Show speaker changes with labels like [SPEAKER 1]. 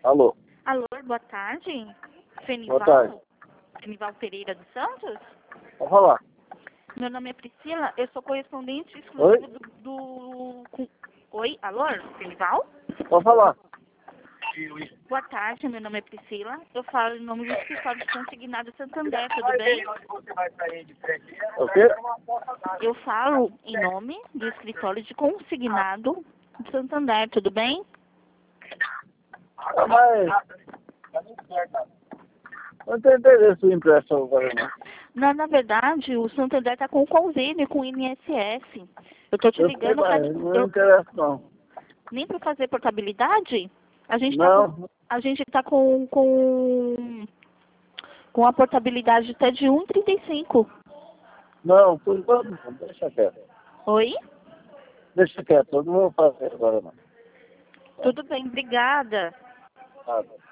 [SPEAKER 1] Alô?
[SPEAKER 2] Alô, boa tarde.
[SPEAKER 1] Boa tarde.
[SPEAKER 2] Fenival Pereira dos Santos?
[SPEAKER 1] Pode falar.
[SPEAKER 2] Meu nome é Priscila, eu sou correspondente
[SPEAKER 1] Oi?
[SPEAKER 2] exclusivo Oi, alô, Fenival?
[SPEAKER 1] Pode falar.
[SPEAKER 2] Boa tarde, meu nome é Priscila. Eu falo em nome do escritório de consignado Santander, tudo bem?
[SPEAKER 1] O quê?
[SPEAKER 2] Eu falo em nome do escritório de consignado de Santander, tudo bem?
[SPEAKER 1] Ah, mas não tem interesse em impressão agora, não.
[SPEAKER 2] Na verdade, o Santander está com convênio com o INSS. Eu estou te
[SPEAKER 1] Eu sei,
[SPEAKER 2] ligando para...
[SPEAKER 1] mas não interessa, não.
[SPEAKER 2] Nem para fazer portabilidade? A gente está
[SPEAKER 1] Não,
[SPEAKER 2] com a portabilidade até de 1,35.
[SPEAKER 1] não, por enquanto não. Deixa quieto.
[SPEAKER 2] Oi?
[SPEAKER 1] Deixa quieto, eu não vou fazer agora, não.
[SPEAKER 2] Tudo bem, obrigada.
[SPEAKER 1] Nada.